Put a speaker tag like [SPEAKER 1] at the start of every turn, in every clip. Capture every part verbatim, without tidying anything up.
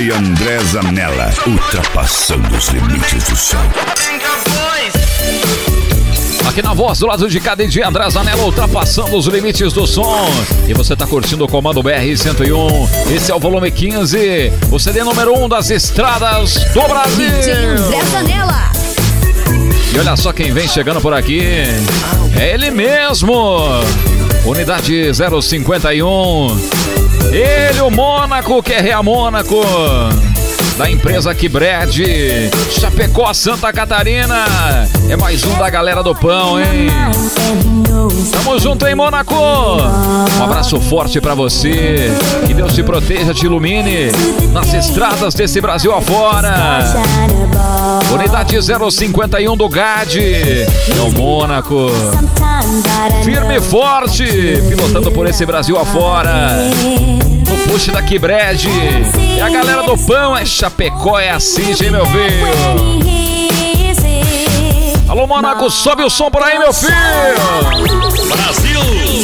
[SPEAKER 1] D J André Zanella, ultrapassando os limites do som.
[SPEAKER 2] Aqui na voz do lado de cá, D J André Zanella, ultrapassando os limites do som. E você tá curtindo o Comando B R cento e um. Esse é o volume quinze, o C D número um das estradas do Brasil.
[SPEAKER 3] D J André Zanella.
[SPEAKER 2] E olha só quem vem chegando por aqui. É ele mesmo. Unidade zero cinquenta e um. Ele, o Mônaco, que é Rea Mônaco, da empresa Kibred, Chapecó, Santa Catarina. É mais um da galera do pão, hein? Tamo junto, hein, Mônaco? Um abraço forte pra você. Que Deus te proteja, te ilumine nas estradas desse Brasil afora. Unidade zero cinquenta e um do G A D. É o Mônaco. Firme e forte, pilotando por esse Brasil afora. No push da Kibred. E a galera do pão é Chapecó, é assim, gente, meu filho. Alô, Mônaco, sobe o som por aí, meu filho.
[SPEAKER 4] Brasil.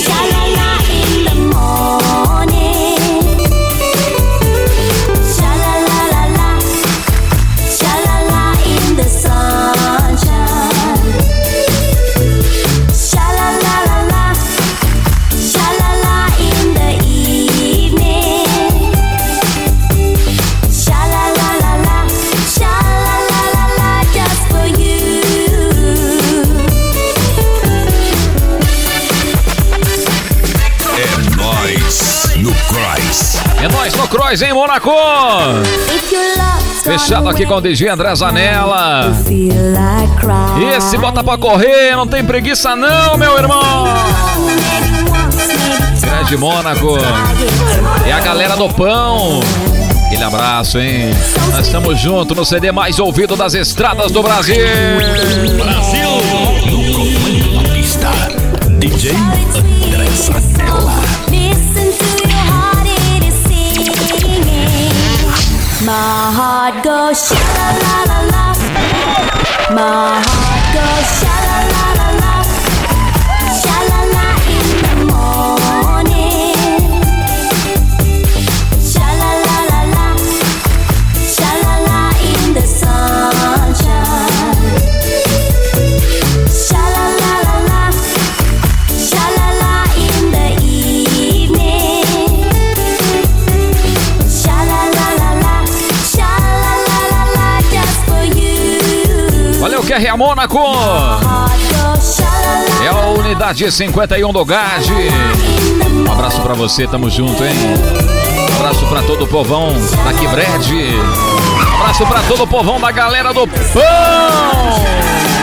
[SPEAKER 2] É nóis no Cross, hein, Mônaco? Fechado aqui com o D J André Zanella. Esse bota pra correr, não tem preguiça não, meu irmão. Grande Mônaco. E a galera do pão. Aquele abraço, hein? Nós estamos juntos no C D mais ouvido das estradas do Brasil.
[SPEAKER 4] Brasil. No comando da pista, D J André Zanella.
[SPEAKER 5] My heart goes sha-la-la-la-la. My heart goes sha-la-la-la-la. Sha-la-la in the morning. Sha-la-la-la-la. Sha-la-la in the sunshine. Sha-la-la-la-la. Sha-la-la in the evening. Sha-la-la-la-la.
[SPEAKER 2] Valeu, que é Rea Mônaco. É a unidade cinquenta e um do G A D. Um abraço pra você, tamo junto, hein? Um abraço pra todo o povão da Kibred. Um abraço pra todo o povão da galera do pão.